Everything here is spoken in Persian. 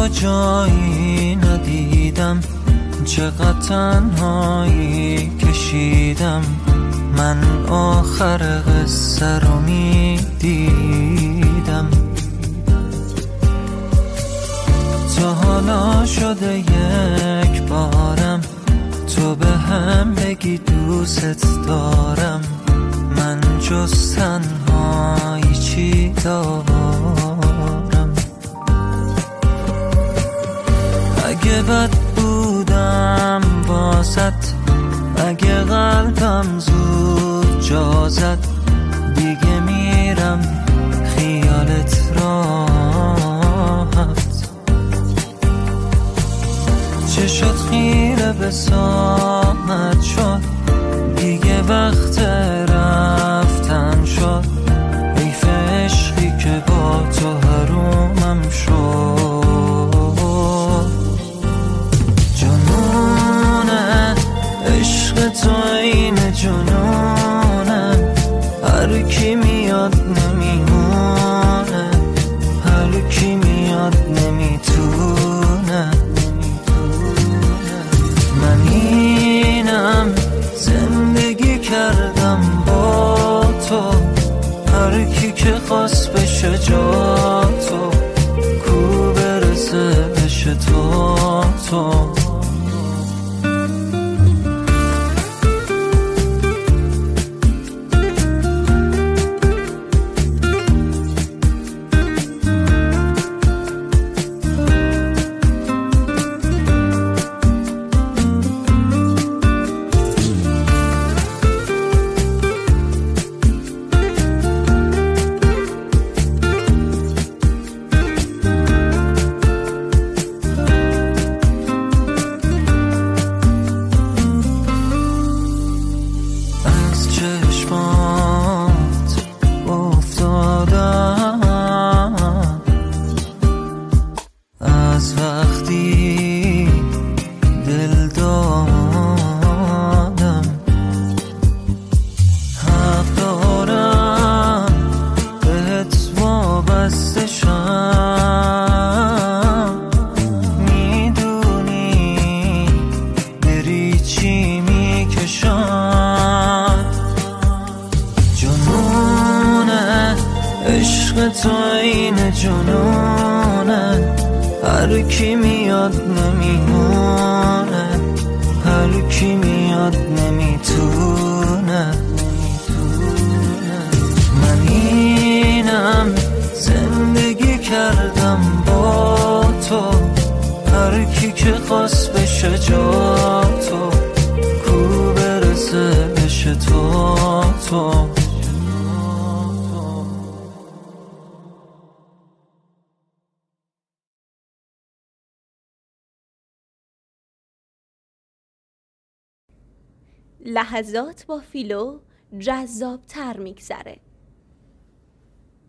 تو جایی ندیدم، چقدر تنهایی کشیدم. من آخر قصه رو میدیدم. تا حالا شده یک بارم تو به هم بگی دوست دارم. من جز تنهایی چی دارم؟ اگه بد بودم واسط، اگه قلبم زود جا زد، دیگه میرم خیالت راحت. چشات خیره به ساعت شد، دیگه وقت رفتن شد. حیف عشقی که با تو حرومم شد. جنونه عشق تو این جنونه، هر کی میاد نمیمونه، هر کی میاد نمیتونه. من اینم زندگی کردم با تو، هر کی که خواست بشه جا تو، کو برسه بشه تو. از وقتی دل دادم، حق دارم بهت وابسته شم. میدونی بری چی میکشم. جنونه عشق تو این جنونه، هر کی میاد نمیمونه، هر کی میاد نمیتونه. من اینم زندگی کردم با تو، هر کی که خواست بشه جا تو، کو برسه بشه تو. لحظات با فیلو جذاب تر میگذره.